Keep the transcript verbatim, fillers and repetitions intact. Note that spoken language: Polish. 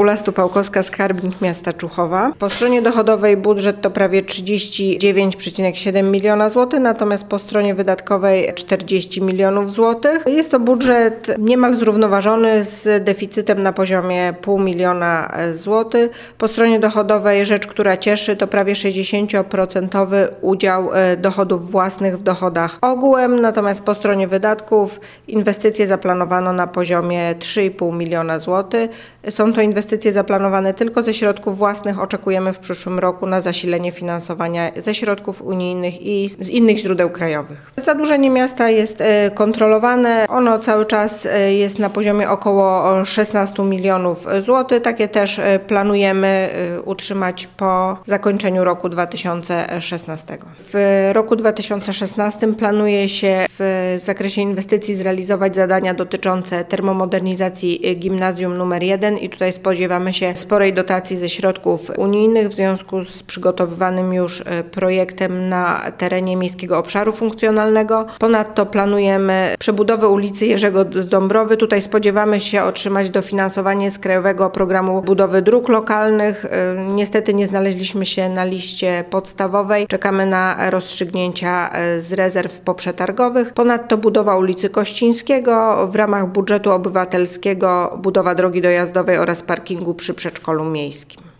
Ula Stupałkowska, skarbnik miasta Czuchowa. Po stronie dochodowej budżet to prawie trzydzieści dziewięć przecinek siedem miliona złotych, natomiast po stronie wydatkowej czterdzieści milionów złotych. Jest to budżet niemal zrównoważony z deficytem na poziomie pół miliona złotych. Po stronie dochodowej rzecz, która cieszy, to prawie sześćdziesięcioprocentowy udział dochodów własnych w dochodach ogółem, natomiast po stronie wydatków inwestycje zaplanowano na poziomie trzy i pół miliona złotych. Są to inwestycje zaplanowane tylko ze środków własnych. Oczekujemy w przyszłym roku na zasilenie finansowania ze środków unijnych i z innych źródeł krajowych. Zadłużenie miasta jest kontrolowane. Ono cały czas jest na poziomie około szesnastu milionów złotych. Takie też planujemy utrzymać po zakończeniu roku dwa tysiące szesnastego. W roku dwa tysiące szesnastym planuje się w zakresie inwestycji zrealizować zadania dotyczące termomodernizacji gimnazjum numer jeden i tutaj spodziewamy się sporej dotacji ze środków unijnych w związku z przygotowywanym już projektem na terenie Miejskiego Obszaru Funkcjonalnego. Ponadto planujemy przebudowę ulicy Jerzego z Dąbrowy. Tutaj spodziewamy się otrzymać dofinansowanie z Krajowego Programu Budowy Dróg Lokalnych. Niestety nie znaleźliśmy się na liście podstawowej. Czekamy na rozstrzygnięcia z rezerw poprzetargowych. Ponadto budowa ulicy Kościńskiego, w ramach budżetu obywatelskiego budowa drogi dojazdowej oraz parkingu przy przedszkolu miejskim.